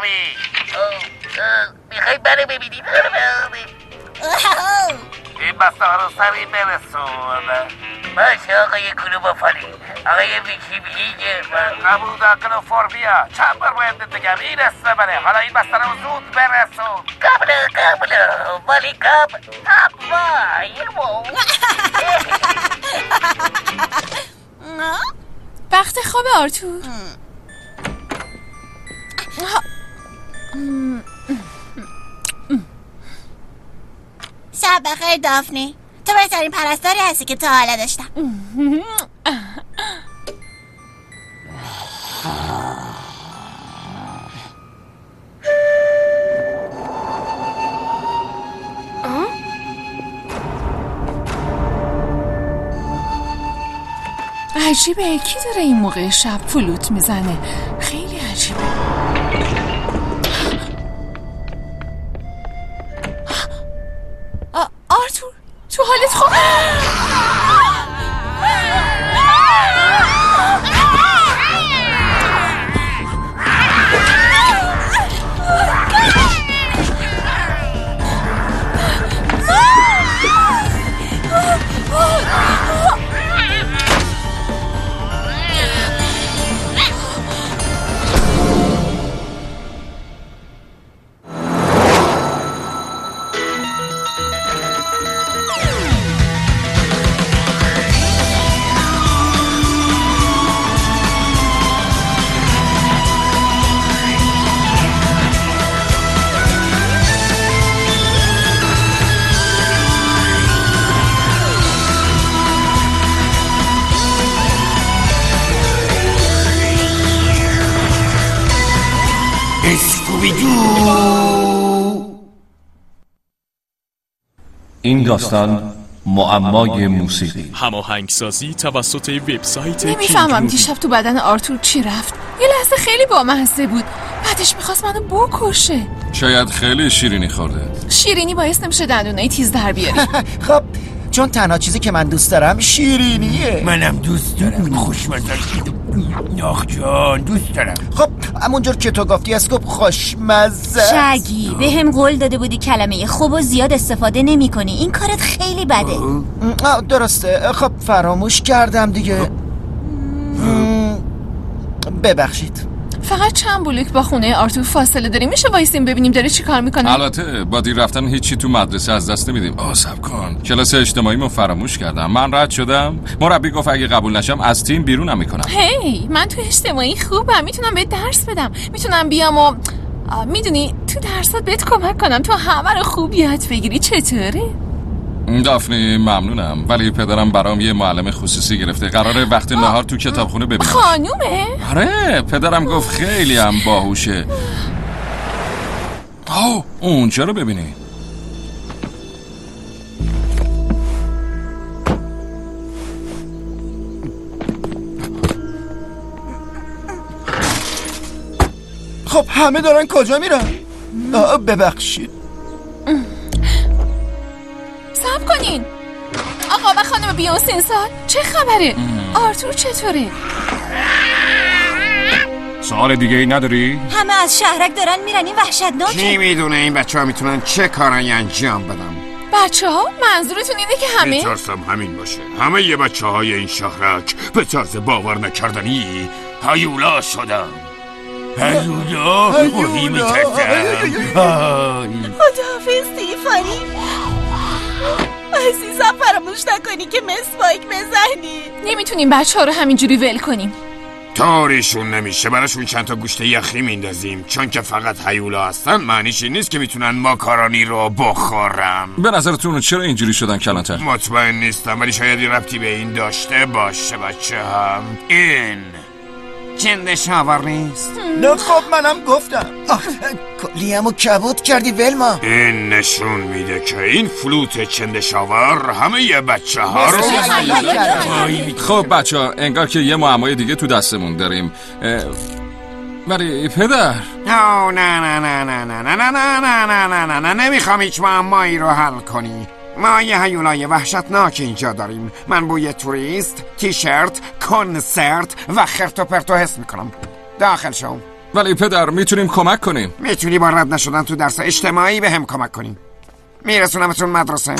بشنوی. میخوایی منو ببینی؟ این بسته ها رو سریع برسون. باشه آقای کلوبافانی، آقای ویکی بیگه قبول کلوفوربیا. چند بار باید بگم این اسم منه. حالا این بسته رو زود برسون. قبل ولی قبل وقت خواب آرتور. شب بخیر دافنی، تو بهترین پرستاری هستی که تا حالا داشتم. عجیبه کی داره این موقع شب فلوت میزنه؟ خیلی عجیبه. آرتور تو حالت خوب؟ این داستان معمای موسیقی. هماهنگسازی توسط وبسایت نمیفهمم دیشب تو بدن آرتور چی رفت. یه لحظه خیلی بامزه بود، بعدش میخواست منو بکشه. شاید خیلی شیرینی خورده. شیرینی باعث نمیشه دندونای تیز در بیاری. خب چون تنها چیزی که من دوست دارم شیرینیه. منم دوست دارم خوشمزه. ناخ جان دوست دارم. خب همونجور که تو گفتی اسکوپ خوشمزه. شگی به هم قول داده بودی کلمه خوب و زیاد استفاده نمی کنی. این کارت خیلی بده. درسته. خب فراموش کردم دیگه. ببخشید. فقط چند بلوک با خونه آرتور فاصله داریم. میشه وایسیم ببینیم داره چی کار میکنه؟ البته با دیر رفتن هیچی تو مدرسه از دست نمیدیم. صبر کن، کلاس اجتماعیمو فراموش کردم. من رد شدم. مربی گفت اگه قبول نشم از تیم بیرونم میکنم. هی من تو اجتماعی خوبم، میتونم بهت درس بدم، میتونم بیام و میدونی تو درسات بهت کمک کنم تو همه رو خوب یاد بگیری. چطوره؟ دافنی ممنونم، ولی پدرم برام یه معلم خصوصی گرفته. قراره وقت نهار تو کتابخونه ببینم. خانومه؟ آره پدرم گفت خیلی هم باهوشه. اونجا رو ببینی. خب همه دارن کجا میرن؟ ببخشید. صبر کنین آقا و خانم بیونسین سال، چه خبره؟ آرتور چطوره؟ سوال دیگه ای نداری؟ همه از شهرک دارن میرن، این وحشتناکه. کی میدونه این بچه ها میتونن چه کارایی انجام بدن؟ بچه ها؟ منظورتون اینه که همه؟ میترسم همین باشه. همه یه بچه های این شهرک به طرز باور نکردنی هیولا شدن. هیولا بودی میترسم. خداحافظ تیفانی. عزیزم فراموش نکنی که مسواک بزنی. نمیتونیم بچه ها رو همینجوری ول کنیم. طوریشون نمیشه. براشون چند تا گوشت یخی میندازیم. چون که فقط هیولا هستن معنیش این نیست که میتونن ماکارونی رو بخورن. به نظرتون چرا اینجوری شدن کلانتر؟ مطمئن نیستم ولی شاید این ربطی به این داشته باشه. بچه هم این چندشاور نیست. نه خب منم گفتم. کلیه‌مو کبود کردی ولما. این نشون میده که این فلوت چندشاور همه یه بچه ها رو خب بچه ها انگار که یه معمای دیگه تو دستمون داریم. ولی پدر نه نه نه نه نه نه نه نه نه نه نه نه نه نمیخوام هیچ معمایی رو حل کنی. ما یه هیولای وحشتناک اینجا داریم. من بوی توریست، تیشرت، کنسرت و خرت و پرتو حس میکنم. داخل شو. ولی پدر میتونیم کمک کنیم. میتونی با رد نشدن تو درس اجتماعی به هم کمک کنیم. میرسونمتون مدرسه.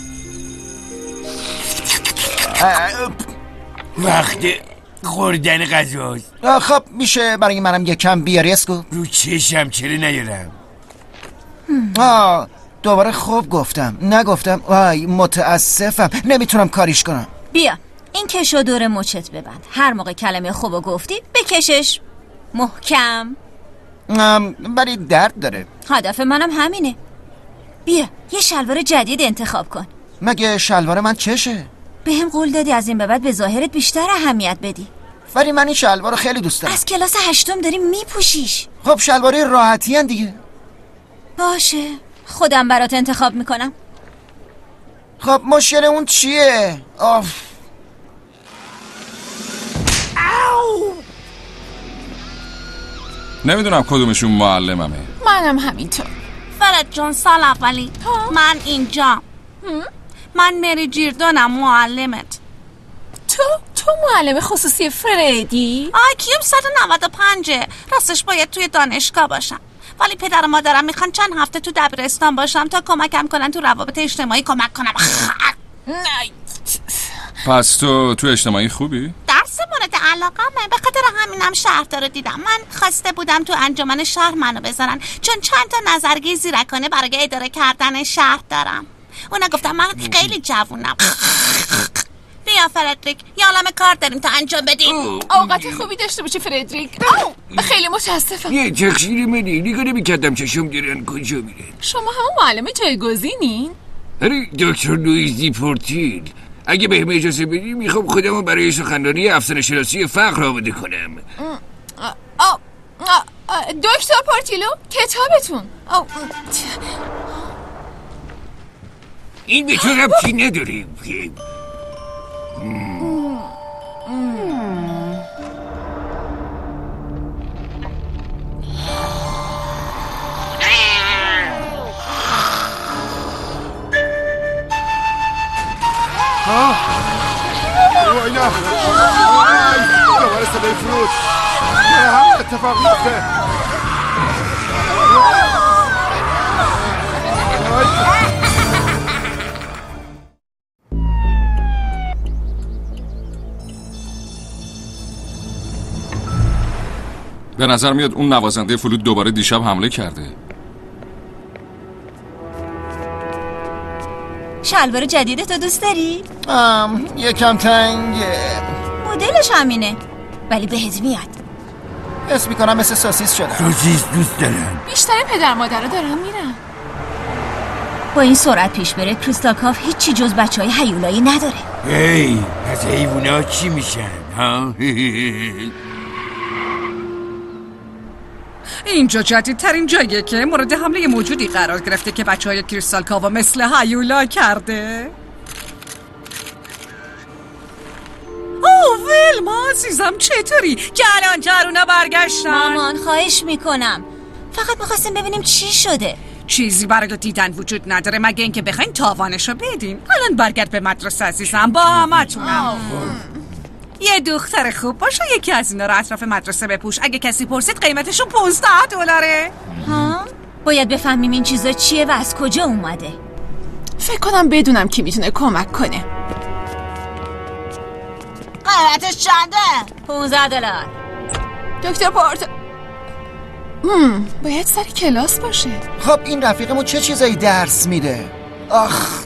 وقت خوردن غذاست. خب میشه برای منم یکم بیاری اسکو؟ رو چشم چرا نیارم؟ دوباره خوب گفتم نگفتم. وای متاسفم، نمیتونم کاریش کنم. بیا این کشو دور مچت ببند. هر موقع کلمه خوبو گفتی بکشش محکم. ولی درد داره. هدف منم همینه. بیا یه شلوار جدید انتخاب کن. مگه شلوار من چشه؟ به هم قول دادی از این به بعد به ظاهرت بیشتر اهمیت بدی. ولی من این شلوار رو خیلی دوست دارم. از کلاس 8 داریم میپوشیش. خب شلواری راحتی هن دیگه. باشه خودم برات انتخاب میکنم. خب مشکل اون چیه؟ نمیدونم کدومشون معلممه. منم همینطور. فرد جون سال اولی من اینجا. من مری جیردانم معلمت. تو معلم خصوصی فردی؟ آیکیوم 195. راستش باید توی دانشگاه باشم، ولی پدر و مادرم میخوان چند هفته تو دبیرستان باشم تا کمکم کنن تو روابط اجتماعی کمک کنم. پس تو اجتماعی خوبی؟ درس مورد علاقمه، به خاطر همینم شهردار رو دیدم. من خواسته بودم تو انجمن شهر منو بذارن، چون چند تا نظرگی زیرکانه برای اداره کردن شهر دارم. اونا گفتم من خیلی جوونم. بیا فردریک، یه عالمه کار داریم تا انجام بدیم. اوقات خوبی داشته باشی فردریک. خیلی متاسفم. یه تقصیر منی، نگاه نمی‌کردم چشم دارن کجا میرن. شما هم معلم جایگزینین؟ آره دکتر لوئیس پورتیل. اگه بهم اجازه بدی میخوام خودمو برای سخنرانی افسانه شناسی فقر آماده کنم. دکتر پورتیلو کتابتون. این به تو ربطی نداره. اینا دوباره صدای فرود. همین اتفاق میفته. به نظر میاد اون نوازنده فلوت دوباره دیشب حمله کرده. شلوار جدیدتو دوست داری؟ یکم تنگه. مدلش همینه ولی بهت میاد. حس میکنم مثل سوسیس شدم. سوسیس دوست دارم. بیشتر پدر مادر رو دارم میرم. با این سرعت پیش بره کریستال کاف هیچی جز بچهای هیولایی نداره. هی از حیوونا چی میشن ها؟ اینجا جدیدترین جاییه که مورد حمله موجودی قرار گرفته که بچهای کریستال کاوا مثل هیولا کرده. ولما عزیزم چطوری؟ کلانترونا برگشتن. مامان خواهش میکنم، فقط میخواستیم ببینیم چی شده. چیزی برای دیدن وجود نداره مگه اینکه بخواین تاوانشو بدین. الان برگرد به مدرسه عزیزم، با همتونم. یه دختر خوب باشه یکی از اینا رو اطراف مدرسه بپوش. اگه کسی پرسید قیمتشون $15. ها؟ باید بفهمیم این چیزا چیه و از کجا اومده. فکر کنم بدونم کی میتونه کمک کنه. قیمتش چنده؟ $15. دکتر پورت باید سر کلاس باشه. خب این رفیقمون چه چیزایی درس میده؟ آخ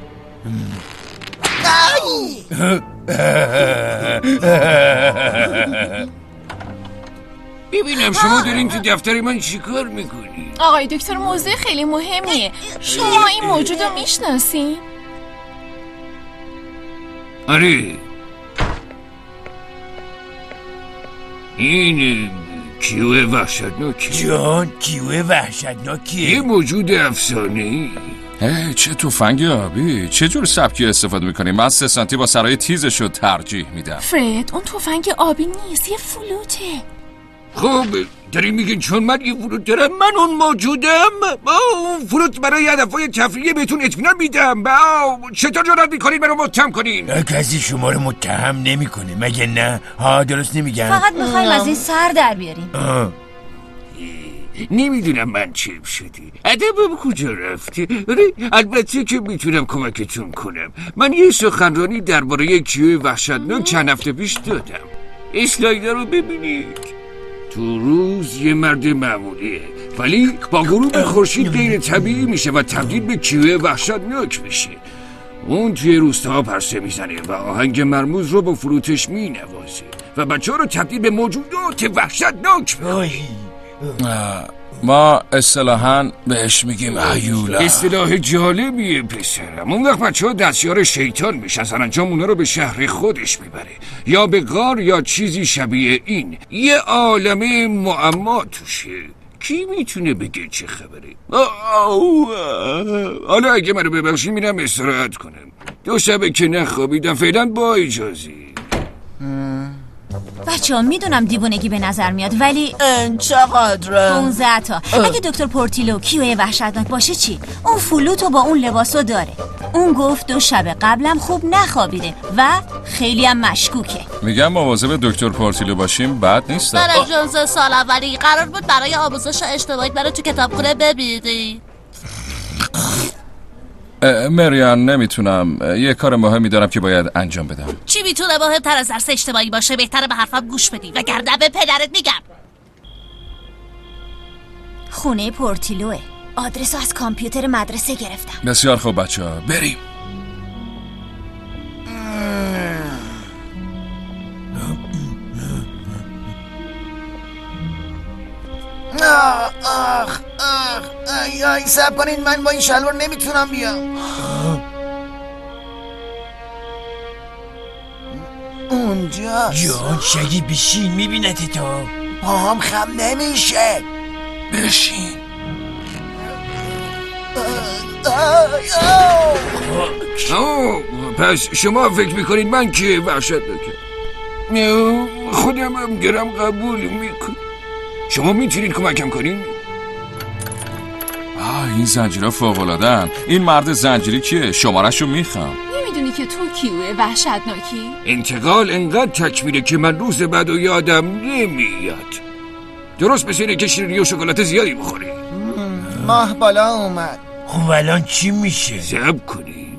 ببینم شما دارین تو دفتر من چیکار میکنی؟ آقای دکتر موضوع خیلی مهمیه. شما این موجود رو میشناسین؟ آره این کیوه وحشتناکه. جان کیوه وحشتناکیه؟ یه موجود افسانه‌ای. چه تفنگ آبی. چه جور سبکی استفاده میکنی؟ من 3 سانتی با سرای تیزشو ترجیح میدم. فرد اون تفنگ آبی نیست، یه فلوته. خب داری میگین چون من یه فلوت دارم من اون موجودم؟ اون فلوت برای هدفهای تفریحی بهتون اطمینان میدم. چطور جرأت میکنین منو متهم کنین؟ کسی شما رو متهم نمیکنه مگه نه؟ ها درست نمیگم؟ فقط میخوایم از این سر در بیاریم. نمیدونم من چیم شدی. ادبم کجا رفتی؟ البته که میتونم کمکتون کنم. من یه سخنرانی درباره کیوی وحشتناک چند هفته پیش دادم. اسلایدر رو ببینید. تو روز یه مرد معمولیه ولی با غروب خورشید غیر طبیعی میشه و تبدیل به کیوی وحشتناک میشه. اون توی روستاها پرسه میزنه و آهنگ مرموز رو با فروتش مینوازه و بچه ها رو تبدیل به موجودات وحشتناک میکنه. ما اصطلاحاً بهش میگیم هیولا. اصطلاح جالبیه پسرم. اون وقت بچه ها دستیار شیطان میشن، سرانجام اونا رو به شهر خودش میبره یا به غار یا چیزی شبیه این. یه عالمه معما توشه. کی میتونه بگه چه خبره؟ حالا اگه منو ببخشی میرم استراحت کنم. 2 شبه که نخوابیدم. فعلا با اجازه. بچه ها میدونم دیوونگی به نظر میاد ولی چقدره؟ 15 تا. اگه دکتر پورتیلو کیوی وحشتناک باشه چی؟ اون فلوتو با اون لباسو داره. اون گفت 2 شب قبلم خوب نخوابیده و خیلی هم مشکوکه. میگم مواظب دکتر پورتیلو باشیم بد نیست. برای جنس سال اولی قرار بود برای آموزش اجتماعی برای تو کتابخونه ببینی. مریان نمیتونم. یه کار مهمی دارم که باید انجام بدم. چی میتونه مهمتر از درس اجتماعی باشه؟ بهتره به حرفم گوش بدی وگرنه به پدرت میگم. خونه پورتیلوه. آدرسو از کامپیوتر مدرسه گرفتم. بسیار خوب بچه ها بریم. آخ سب کنین، من با این شلوار نمیتونم بیام. اونجا جان شگی بشین میبینتی تو. پاهم خم نمیشه. بشین. پس شما فکر میکنید من که وحشتناکم؟ خودم هم گرم قبول میکنم. شما میتونید کمکم کنین؟ این زنجیرها فوق‌العاده‌ان. این مرد زنجیری کیه؟ شماره‌شو میخوام. نمیدونی که تو کیوه وحشتناکی؟ انتقال انقدر تکمیله که من روز بعد و یادم نمیاد. درست مثل اینه که شیرینی و شکلات زیادی بخوری. ماه بالا اومد. خب الان چی میشه؟ صبر کنیم.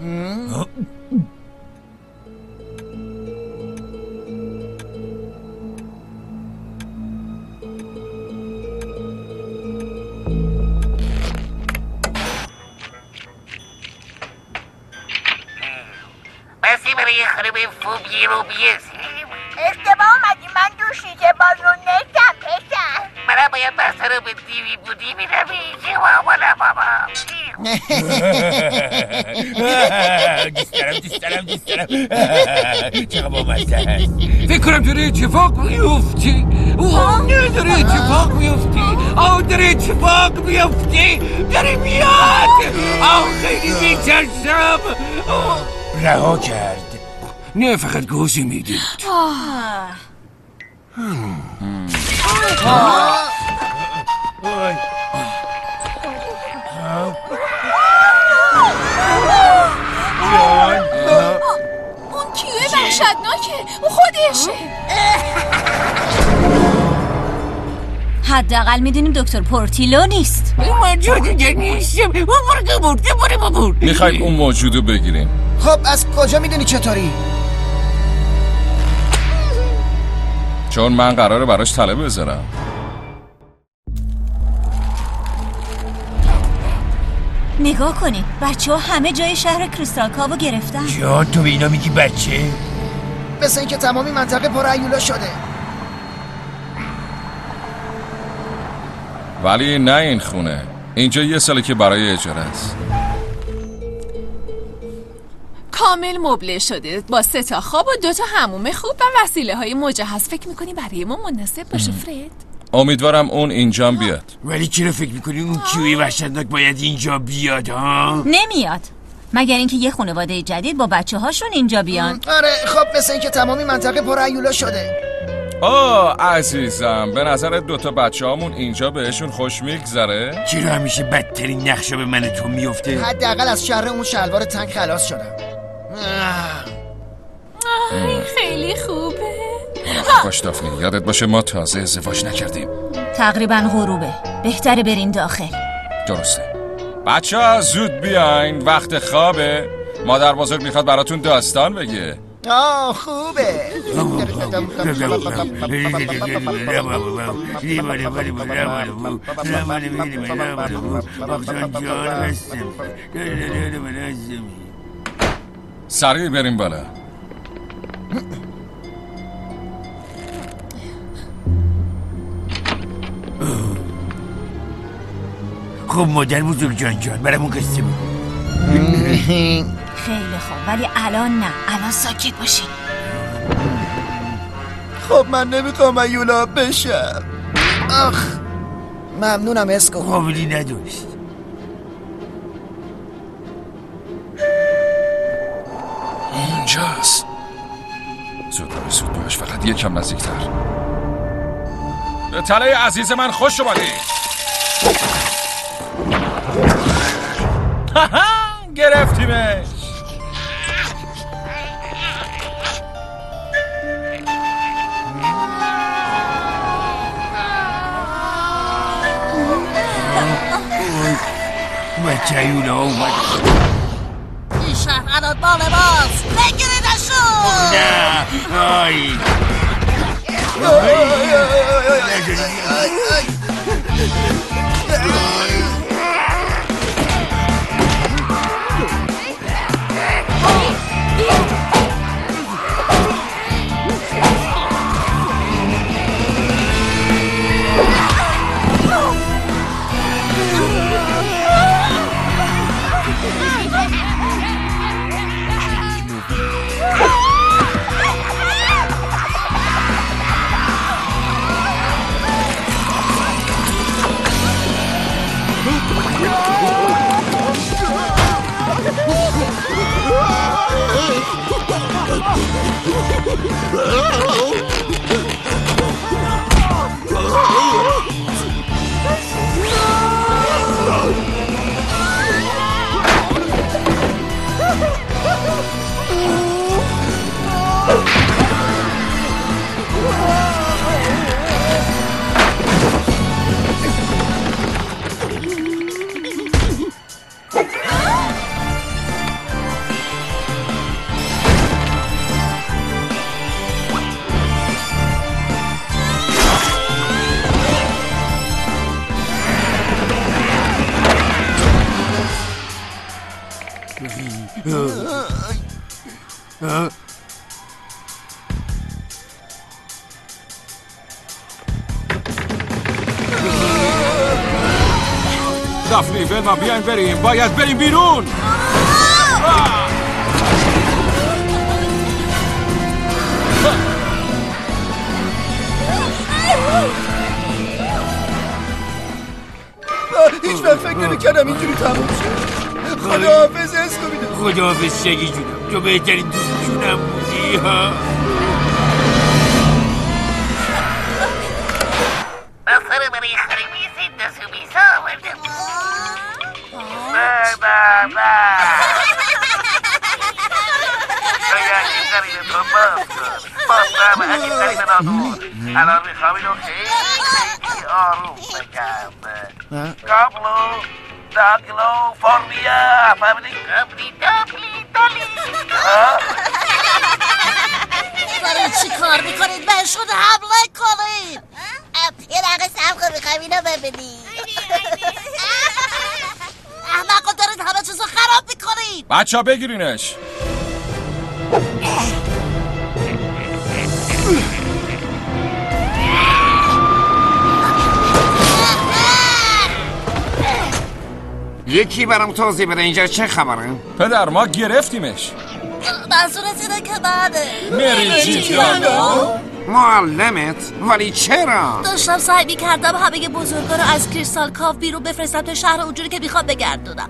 بسی برای خانم فوبی رو بیسیم. اشتباه اومدی، من دوشیده باز رو نکم پسر. منم باید بسته رو به دیوی بودی میرمی که مامالا بابا. دوست دارم چقدر با مزه هست. فکر کنم داره اتفاق میفتی. داره اتفاق میفتی. داره اتفاق میفتی. داره میاد. خیلی میترسم. رها کرد. نه فقط گوزی میدید. اون کیوه وحشتناکه. اون خودشه. حداقل میدونیم دکتر پورتیلو نیست. موجود دیگه نیستم. میخواید اون موجودو بگیریم. خب از کجا میدونی چطوری؟ چون من قراره براش طلب بذارم. نگاه کنین بچه ها همه جای شهر کریستال کاوو گرفتن. جان تو به اینا میگی بچه؟ مثل اینکه تمامی منطقه پر هیولا شده. ولی نه این خونه. اینجا یه ساله که برای اجاره است. کامل مبله شده با 3 تا خواب و 2 تا حموم خوب و وسیله های مجهز. فکر میکنی برای ما مناسب باشه فرد؟ امیدوارم اون اینجا بیاد. ولی چرا فکر میکنی اون کیوی وحشتناک باید اینجا بیاد ها؟ نمیاد مگر اینکه یه خانواده جدید با بچه هاشون اینجا بیان. آره خب مثل اینکه تمامی منطقه پر هیولا شده. عزیزم به نظرت 2 تا بچه هامون اینجا بهشون خوش میگذره؟ چرا همیشه بدترین نقشا به من تو میفته؟ حداقل از شر اون شلوار تنگ خلاص شدم. خیلی خوبه. باش دافنی یادت باشه ما تازه ازدواج نکردیم. تقریبا غروبه. بهتره برین داخل. درسته. بچه ها زود بیاین، وقت خوابه. مادر بزرگ میخواد براتون داستان بگه. خوبه. سریع بریم بالا. خب مادر بزرگ جان برامون قصه بگو. خیلی خوب، ولی الان نه، الان ساکت باشین. خب من نمیخوام ایولا بشم. ممنونم اسکو. قابلی نداشت. اینجاست. زود باش، فقط یکم نزدیکتر. به تله عزیز من خوش اومدی. گرفتیمش. بچه ایولا اومد. این شهر الان مال ماست، بگیریدشون. نه آی دافنی، ولما، بیاین بریم، باید بریم بیرون. هیچ وقت فکر نمی‌کردم اینجوری تموم شه. خداحافظ اسکوبیدو. خداحافظ شگی جونم، تو بهترین دوست جونم بودی ها. بسره برای خریبی زنده سومیسا آورده. نه شاید این قریب تو باز نه به این قریب نادور. الان میخوام اینو خیلی آروم بگم. کابلو داگلو فورمیا فهمیدی؟ کابلی دابلی دالی. دارید چی کار میکنید؟ بهشون حمله کنید. یه دقیقه صبر کن، میخوایم اینو ببینی. احمقا دارید همه چیزو خراب میکنید. بچه ها بگیرینش. یکی برام توضیح بده اینجا چه خبره؟ پدر ما گرفتیمش. منظورت اینه که مری جیتیانو معلمت؟ ولی چرا؟ داشتم سعی می‌کردم همه بزرگا رو از کریستال کاف بیرون بفرستم تا شهر اونجوری که میخوام بگردونم.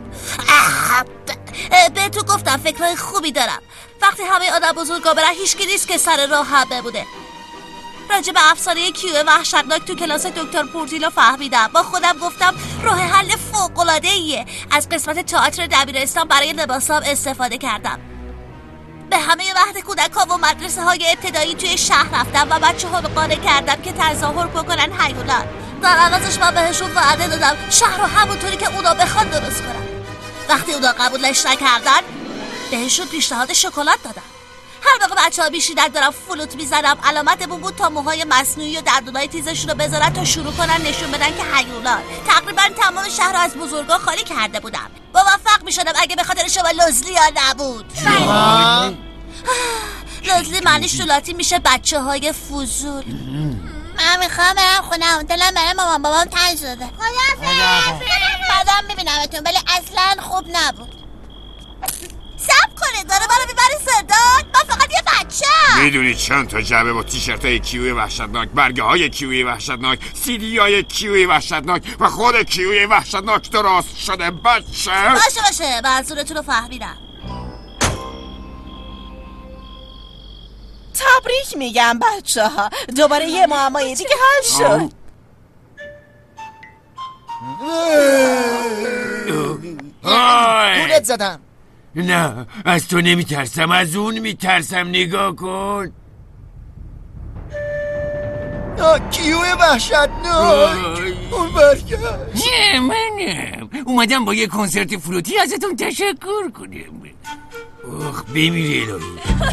بهتون گفتم فکرهای خوبی دارم. وقتی همه آدم بزرگا برن هیچکی نیست که سر راه هم بمونه. راجع به افسانه کیو وحشتناک تو کلاس دکتر پورتیلو فهمیدم. با خودم گفتم راه حل فوق‌العاده‌ایه. از قسمت تئاتر دبیرستان برای لباسام استفاده کردم. به همه مهد کودک‌ها و مدرسه های ابتدایی توی شهر رفتم و بچه ها رو قانع کردم که تظاهر بکنن هیولان. در عوضش من بهشون وعده دادم شهر رو همونطوری که اونا بخوان درست کنم. وقتی اونا قبولش نکردن بهشون پیشنهاد شکلات دادم. هر موقع بچه‌ها میشیدن دارم فلوت میزنم علامتمون بود تا موهای مصنوعی و دندونای تیزشون رو بذارن تا شروع کنن نشون بدن که هیولان. تقریبا تمام شهر رو از بزرگا خالی کرده بودم. موفق میشدم اگه به خاطر شما لزلی یا نبود. لزلی معنیش تو لاتی میشه بچه‌های فضول. من میخوام برم خونم، دلم برای مامان بابام تنگ شده. بعدم میبینمتون ولی اصلا خوب نبود. صبر کنید داره منو میبری زندان؟ من فقط یه بچه‌ام. میدونی چند تا جعبه با تیشرتای کیوی وحشتناک، برگه های کیوی وحشتناک، سیدی های کیوی وحشتناک و خود کیوی وحشتناک درست شده بچه؟ باشه منظورتون رو فهمیدم. تبریک میگم بچه ها، دوباره یه معمای دیگه حل شد. گولت زدم. نه از تو نمیترسم، از اون میترسم. نگاه کن. کیوی وحشتناک اون برگشت. منم اومدم با یه کنسرت فلوتی ازتون تشکر کنم. اوخ بمیره الهی.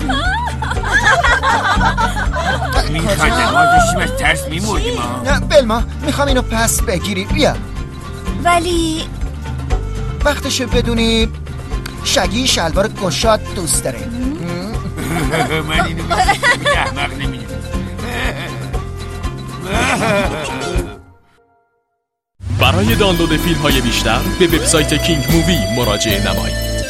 میخواندم ما داشتیم از ترس میمردیم. نه بلما میخوام اینو پس بگیری. بیا. ولی وقتشه بدونی شگی شلوار گشاد دوست داره. من اینو احمق نمیدونم. برای دانلود فیلم‌های بیشتر به وبسایت کینگ مووی مراجعه نمایید.